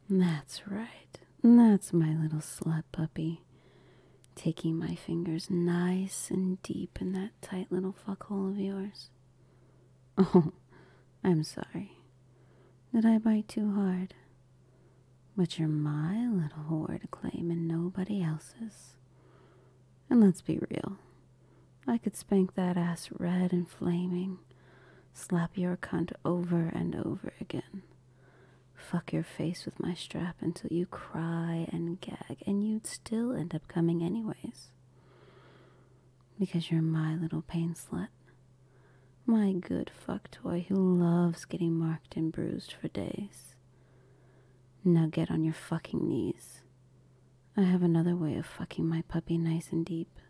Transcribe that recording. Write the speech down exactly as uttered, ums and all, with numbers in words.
That's right. That's my little slut puppy. Taking my fingers nice and deep in that tight little fuckhole of yours. Oh, I'm sorry. Did I bite too hard? But you're my little whore to claim and nobody else's. And let's be real. I could spank that ass red and flaming, slap your cunt over and over again, fuck your face with my strap until you cry and gag, and you'd still end up coming anyways. Because you're my little pain slut. My good fuck toy who loves getting marked and bruised for days. Now get on your fucking knees. I have another way of fucking my puppy nice and deep.